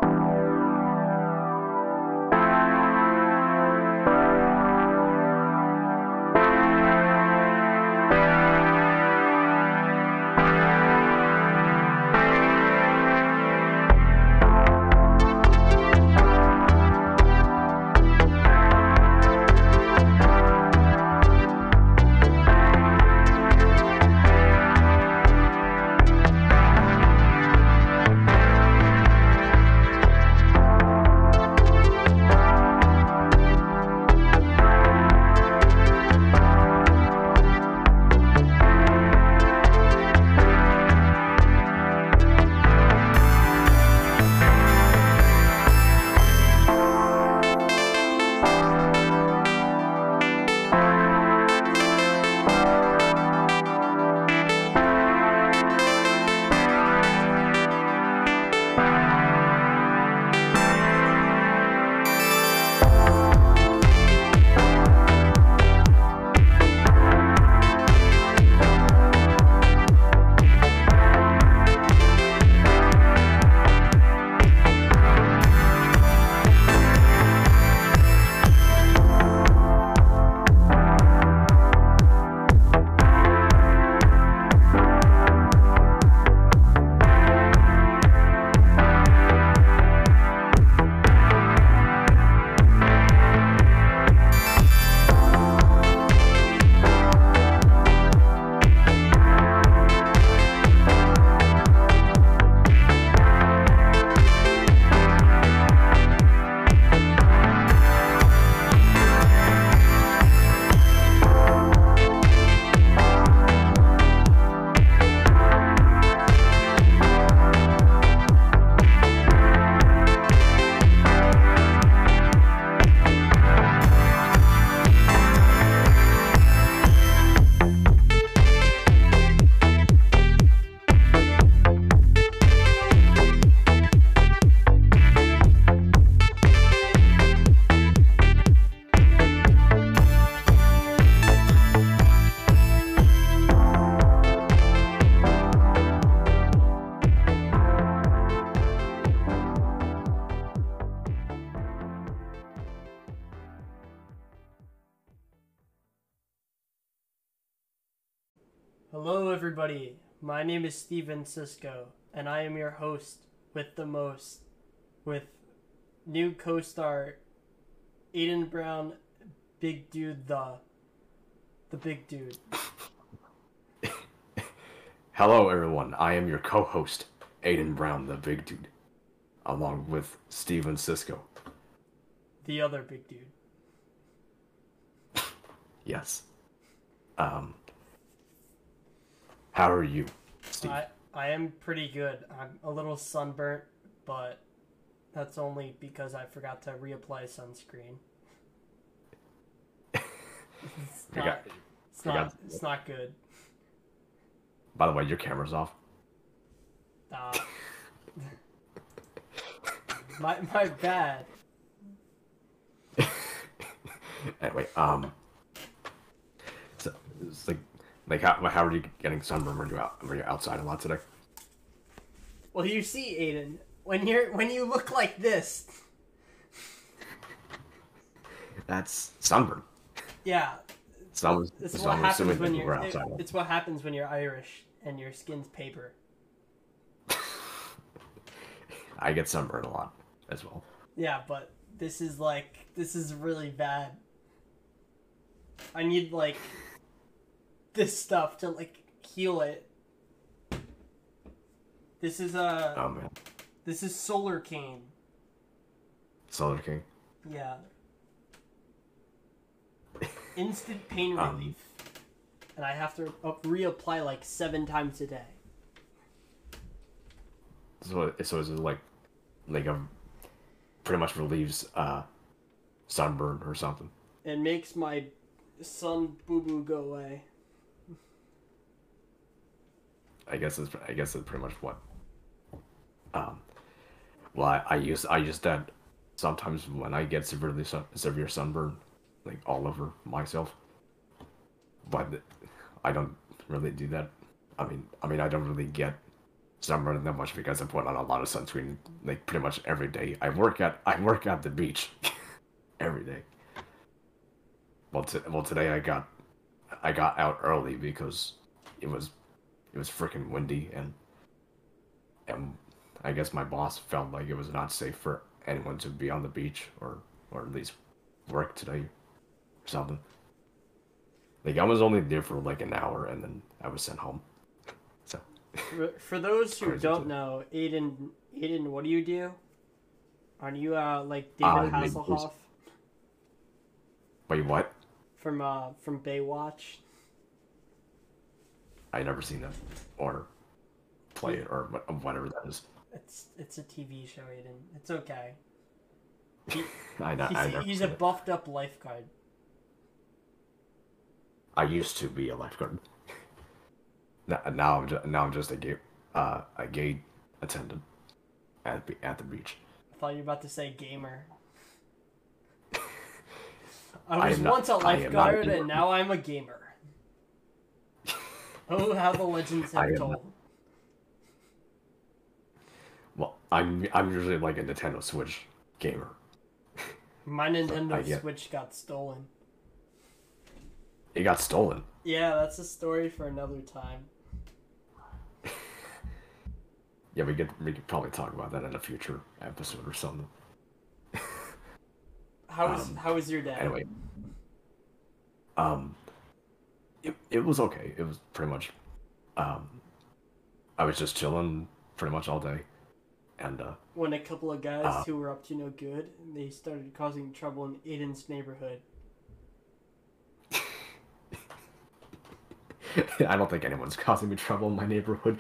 Hello everybody, my name is Steven Cisco, and I am your host with the most, with new co-star Aiden Brown, Big Dude the Big Dude. Hello everyone, I am your co-host, Aiden Brown, the Big Dude, along with Steven Cisco. The other Big Dude. Yes. How are you, Steve? I am pretty good. I'm a little sunburnt, but that's only because I forgot to reapply sunscreen. It's not good. By the way, your camera's off. My bad. Anyway, so it's like how are you getting sunburn? Were you outside a lot today? Well, you see, Aiden, when you look like this, that's sunburn. Yeah. It's what happens when you're Irish and your skin's paper. I get sunburned a lot as well. Yeah, but this is really bad. I need this stuff to heal it. This is oh man. This is Solar Cane. Solar King? Yeah. Instant pain relief. And I have to reapply 7 times a day. So is it like a pretty much relieves sunburn or something? It makes my sun boo-boo go away. I guess it's pretty much what. Well, I use that sometimes when I get severe sunburn, all over myself. But I don't really do that. I mean, I don't really get sunburn that much because I put on a lot of sunscreen like pretty much every day. I work at the beach every day. Well, today I got out early because it was it was freaking windy, and I guess my boss felt like it was not safe for anyone to be on the beach or at least work today or something. Like I was only there for like an hour and then I was sent home. So For those who crazy don't too. know, Aiden, what do you do? Are you like I David make this. Hasselhoff Wait, what? from Baywatch? I never seen that or play He, it or whatever that is. it's a TV show, Aiden. It's okay. He I never he's a seen it. buffed up lifeguard. I used to be a lifeguard. Now I'm just a gay attendant at the beach. I thought you were about to say gamer. I I was am not. once a I am not a lifeguard gamer. and now I'm a gamer. Oh, how the legends I have am not. told. Well, I'm usually like a Nintendo Switch gamer. My So I Nintendo get Switch got stolen. it got stolen. Yeah, that's a story for another time. Yeah, we could probably talk about that in a future episode or something. Um. How was your day? Anyway, um, it was okay. It was pretty much um, I was just chilling pretty much all day, and When a couple of guys uh, who were up to no good, they started causing trouble in Aiden's neighborhood. I don't think anyone's causing me trouble in my neighborhood.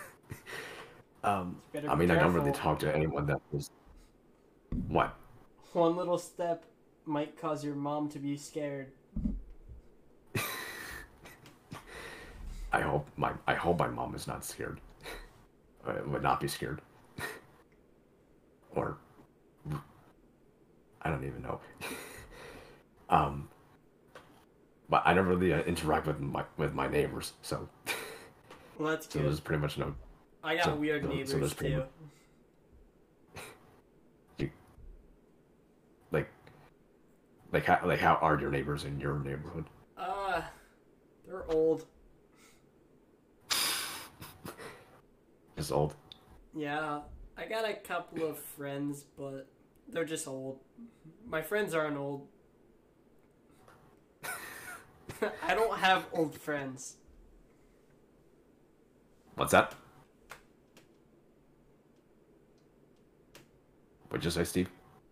You better I be mean, I don't really careful. talk to anyone that was what. One little step might cause your mom to be scared. I hope my mom is not scared. Would not be scared, or I don't even know. Um, but I never really interact with my neighbors, so Well, that's so good. there's pretty much no I got weird so neighbors there's pretty too. much you, like how are your neighbors in your neighborhood? Uh, they're old. Just old. Yeah, I got a couple of friends, but they're just old. My friends aren't old. I don't have old friends. What's that? What'd you say, Steve?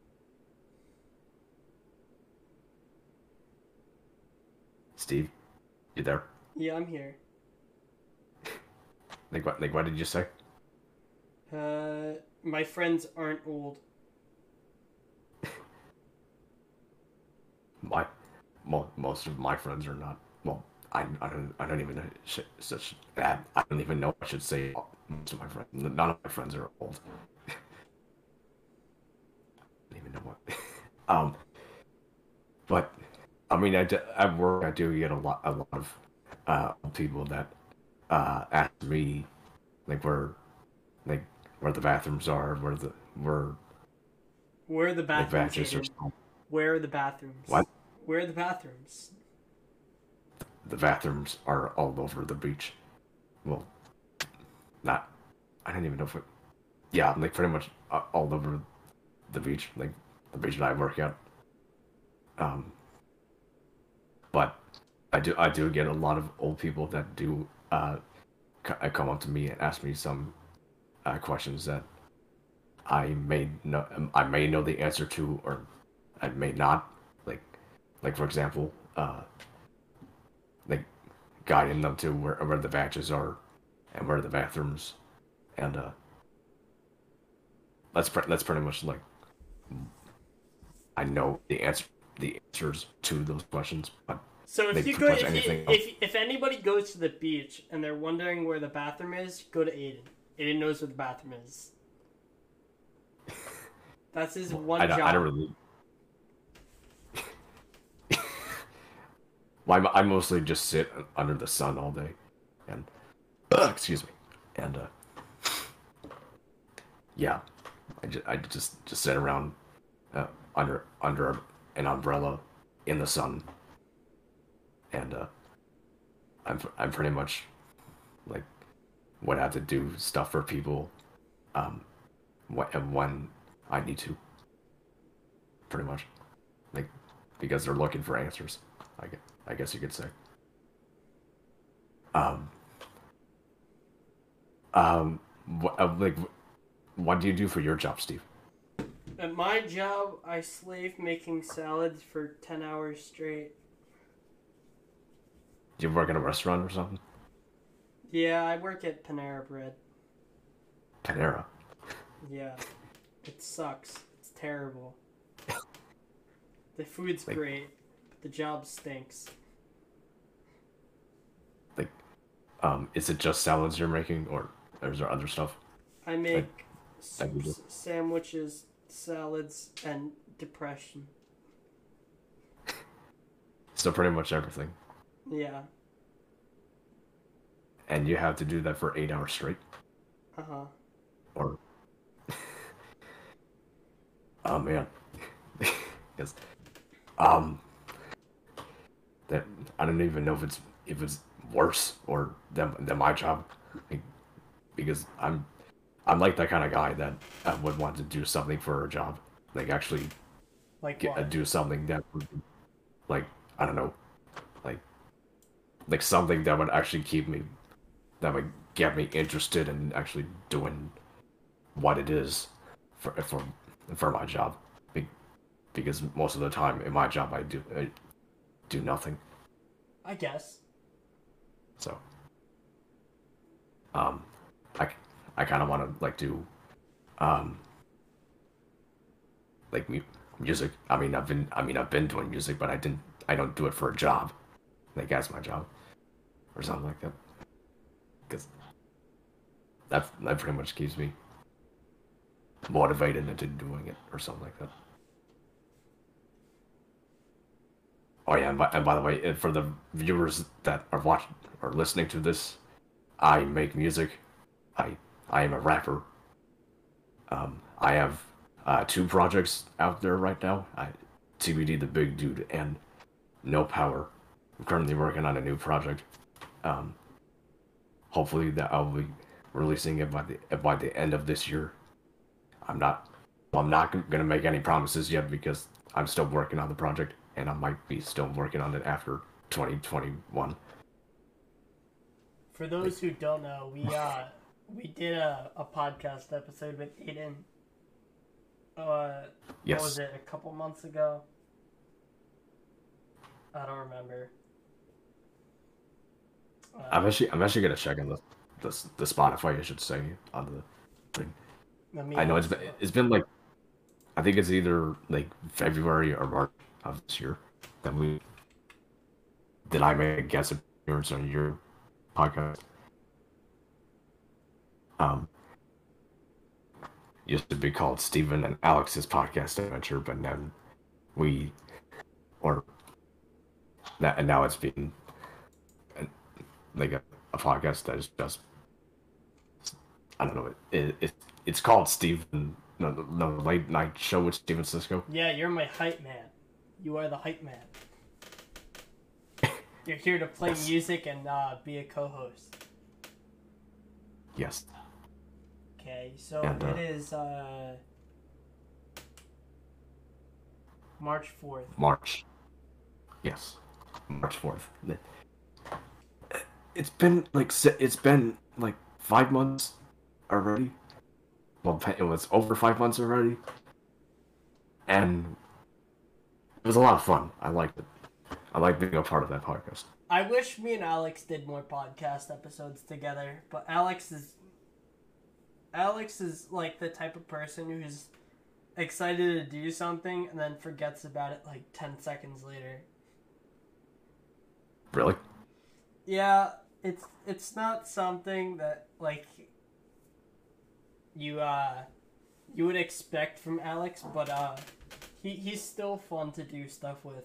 Steve, you there? Yeah, I'm here. What did you say? My friends aren't old. My most of my friends are not. Well, I don't even know such bad. I don't even know what I should say. Most of my friends, none of my friends are old. I don't even know what. Um, but I mean, at work I do get a lot of people that ask me like like where the bathrooms are, where Where are the like bathrooms, batches or Aiden? something. Where are the bathrooms? What? Where are the bathrooms? The bathrooms are all over the beach. Well, not. I don't even know if it. Yeah, like pretty much all over the beach, like the beach that I work at. Um, but I do get a lot of old people that do come up to me and ask me some questions that I may know the answer to, or I may not. Like for example, like guiding them to where the batches are and where the bathrooms, and that's pretty much like I know the answers to those questions, but So if like you pretty go, much anything else. if anybody goes to the beach and they're wondering where the bathroom is, go to Aiden. Aiden knows where the bathroom is. That's his one I don't job. really. Well, I mostly just sit under the sun all day, and excuse me, and yeah, I just sit around under an umbrella in the sun, and I'm pretty much like would have to do stuff for people um when I need to, pretty much, like, because they're looking for answers. I guess you could say. Um, like, what do you do for your job, Steve? At my job, I slave making salads for 10 hours straight. Do you work in a restaurant or something? Yeah, I work at Panera Bread. Panera. Yeah, it sucks. It's terrible. The food's Like, great, but the job stinks. like, is it just salads you're making, or is there other stuff? I Like, make that you do? soups, sandwiches, salads, and depression. So pretty much everything. Yeah. And you have to do that for 8 hours straight? Uh-huh. Or, oh man. Yes. Um, that I don't even know if it's worse or than my job, like, because I'm like that kind of guy that would want to do something for a job, like actually Like what? do something that would, like, I don't know, like something that would actually that would get me interested in actually doing what it is for my job. Be- Because most of the time in my job I do nothing. I guess. So um, I I kind of want to like do um like music. I've been doing music, but I don't do it for a job, like as my job or something like that. Because that pretty much keeps me motivated into doing it or something like that. Oh yeah, and by the way, for the viewers that are watching or listening to this, I make music. I I am a rapper. I have two projects out there right now. TBD the Big Dude and No Power. I'm currently working on a new project. Um, Hopefully that I'll be releasing it by the end of this year. I'm not I'm not gonna make any promises yet because I'm still working on the project and I might be still working on it after 2021. For Like, those who don't know, we did a podcast episode with Aiden. What was yes, it? A couple months ago. I don't remember. Uh, I'm actually gonna check in the Spotify, I should say, on the thing. Let me I know also. it's been like, I think it's either like February or March of this year that we that I made a guest appearance on your podcast. Um, Used to be called Stephen and Alex's podcast adventure, but then we or and now it's been uh, like a podcast that is just, I don't know, it's called Stephen, no, late night show with Steven Cisco. Yeah, you're my hype man. You are the hype man. You're here to play Yes, music and be a co-host. yes, Okay, so and it is March 4th. March, yes, March 4th. It's been like 5 months already. Well, it was over 5 months already, and it was a lot of fun. I liked it. I like being a part of that podcast. I wish me and Alex did more podcast episodes together, but Alex is like the type of person who's excited to do something and then forgets about it like 10 seconds later. Really? Yeah, it's not something that like you would expect from Alex, but he's still fun to do stuff with.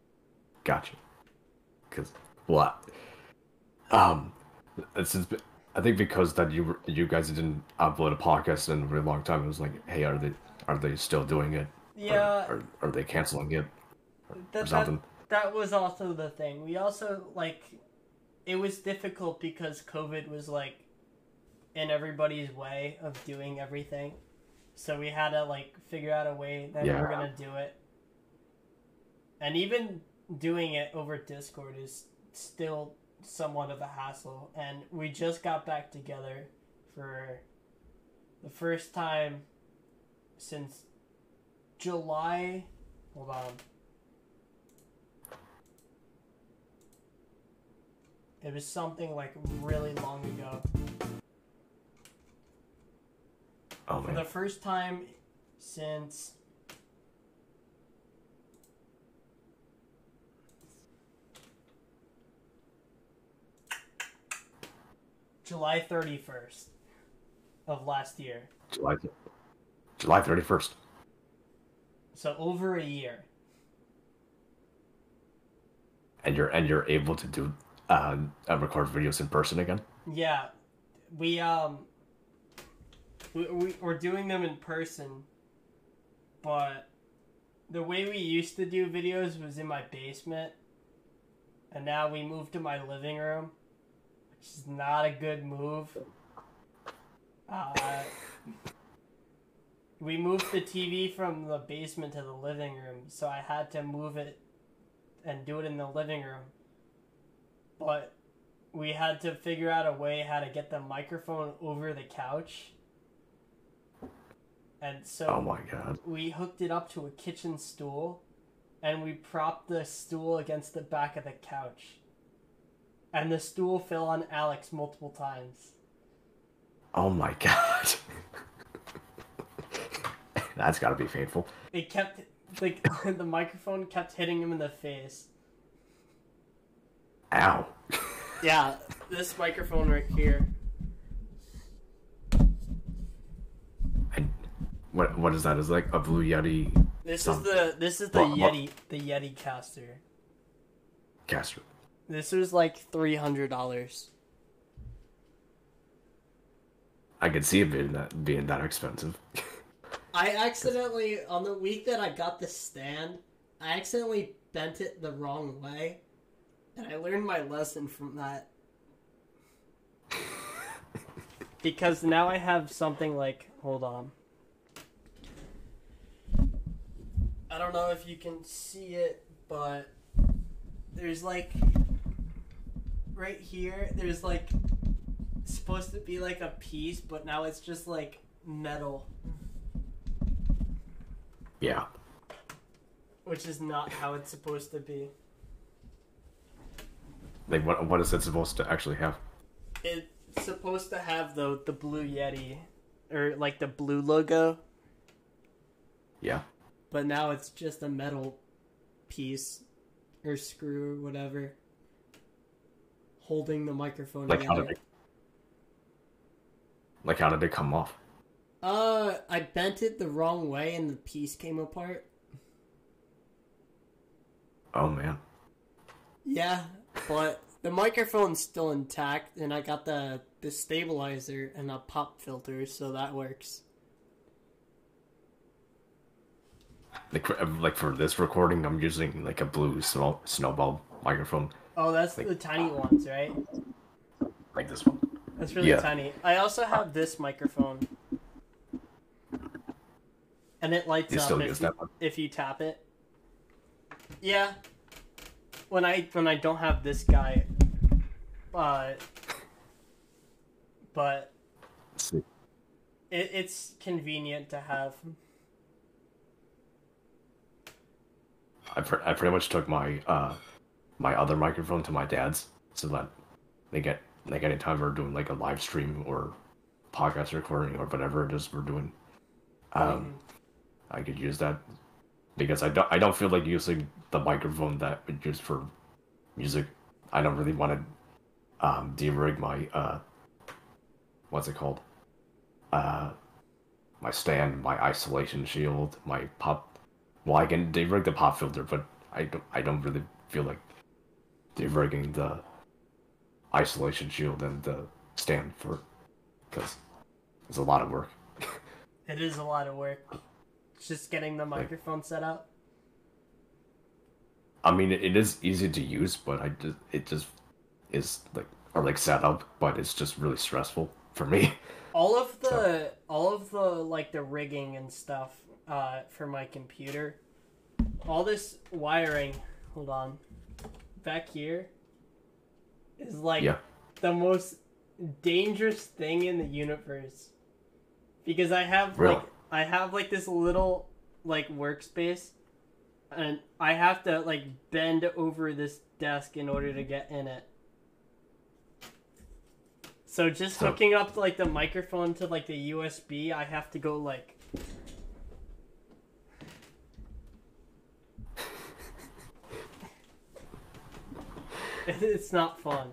Gotcha. Because, well, um, since I think because that you guys didn't upload a podcast in a really long time, it was like, hey, are they still doing it, or Yeah, are they canceling it or that that something? that was also the thing. We also like it was difficult because COVID was like in everybody's way of doing everything. So we had to like figure out a way that we were Yeah, gonna do it. And even doing it over Discord is still somewhat of a hassle. And we just got back together for the first time since July. Hold on. It was something like really long ago. oh For the man, first time since July 31st of last year. July July 31st, So over a year. and you're able to do record videos in person again. Yeah, we we're doing them in person, but the way we used to do videos was in my basement, and now we moved to my living room, which is not a good move. Uh, we moved the TV from the basement to the living room, so I had to move it and do it in the living room. But we had to figure out a way how to get the microphone over the couch. And Oh so my god. we hooked it up to a kitchen stool and we propped the stool against the back of the couch. And the stool fell on Alex multiple times. Oh my god. That's got to be painful. It kept, like, the microphone kept hitting him in the face. Ow. Yeah, this microphone right here. And what is that? Is like a Blue Yeti This Some- is the What- what- Yeti caster. caster? This was like $300. I could see it being that expensive. I accidentally, on the week that I got the stand, I accidentally bent it the wrong way. And I learned my lesson from that. Because now I have something like, hold on. I don't know if you can see it, but there's like, right here, there's like, supposed to be like a piece, but now it's just like metal. Yeah. Which is not how it's supposed to be. Like what is it supposed to actually have? It's supposed to have the Blue Yeti, or like the blue logo, Yeah. but now it's just a metal piece, or screw, or whatever, holding the microphone Like together. how did it come off? I bent it the wrong way and the piece came apart. Oh man. Yeah, but the microphone's still intact, and I got the stabilizer and a pop filter, so that works. Like for this recording, I'm using like a blue snowball microphone, Oh, that's Like- the tiny ones, right? like this one. That's really Yeah. tiny. I also have this microphone. And it lights You up still use that one? if you tap it. Yeah. When I don't have this guy, but See. it's convenient to have. I pretty much took my my other microphone to my dad's so that they get like anytime we're doing like a live stream or podcast recording or whatever it is we're doing, I could use that because I don't feel like using the microphone that we use for music. I don't really want to derig my what's it called, my stand, my isolation shield, my pop. Well, I can derig the pop filter, but I don't really feel like derigging the isolation shield and the stand for, because it's a lot of work. It is a lot of work. Just getting the microphone set up. I mean, it is easy to use, but it just is set up, but it's just really stressful for me. All of the like the rigging and stuff for my computer, all this wiring, hold on, back here is like the most dangerous thing in the universe, because I have like this little like workspace, and I have to like bend over this desk in order to get in it. So just hooking up like the microphone to like the USB, I have to go like... It's not fun.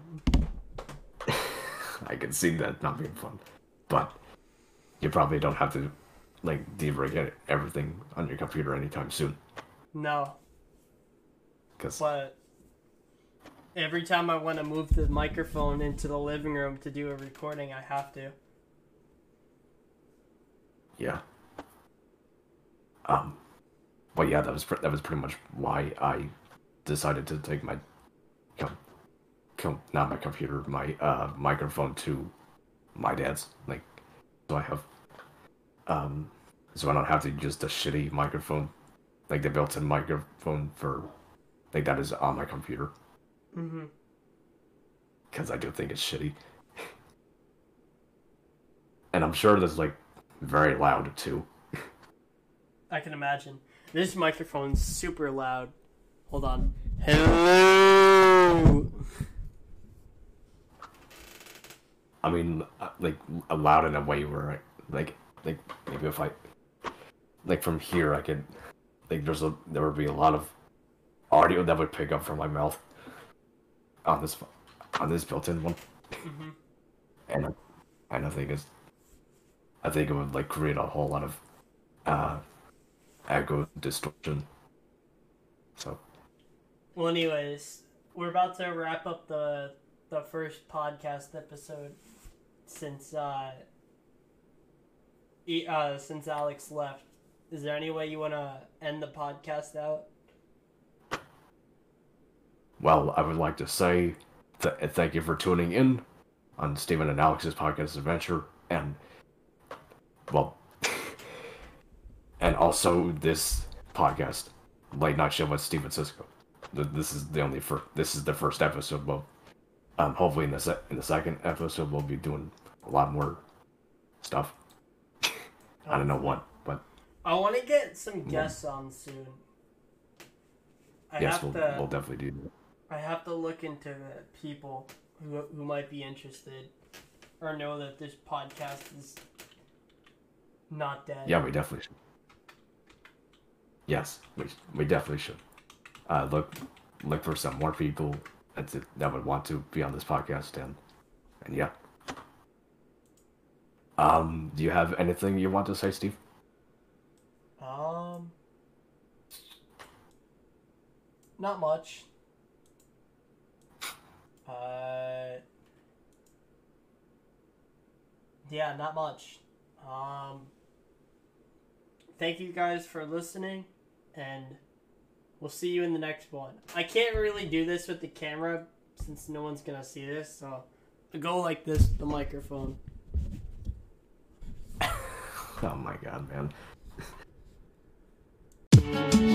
I can see that not being fun, but you probably don't have to like derig everything on your computer anytime soon. No. Cause... But every time I want to move the microphone into the living room to do a recording, I have to. Yeah. But yeah, that was pretty much why I decided to take my not my computer, my microphone to my dad's, like, so I have so I don't have to use the shitty microphone, like the built-in microphone for like that is on my computer. Mm-hmm. Because I do think it's shitty. And I'm sure that's like very loud too. I can imagine. This microphone's super loud. Hold on. Hello. I mean, like loud in a way where I, like maybe if I like from here I could like there would be a lot of audio that would pick up from my mouth on this built-in one. Mm-hmm. And I think it would like create a whole lot of echo distortion. So well, anyways, we're about to wrap up the first podcast episode since Alex left. Is there any way you want to end the podcast out? Well, I would like to say thank you for tuning in on Stephen and Alex's podcast adventure, and well, and also this podcast, Late Night Show with Steven Cisco. This is the first episode. Well, hopefully in the second episode we'll be doing a lot more stuff. I don't know what, but I want to get some guests on soon. We'll definitely do that. I have to look into the people who might be interested or know that this podcast is not dead. Yeah, we definitely should. Yes, we definitely should. Look for some more people that would want to be on this podcast, and yeah. Do you have anything you want to say, Steve? Not much. Yeah, not much. Thank you guys for listening, and we'll see you in the next one. I can't really do this with the camera since no one's gonna see this, so I'll go like this with the microphone. Oh my god, man.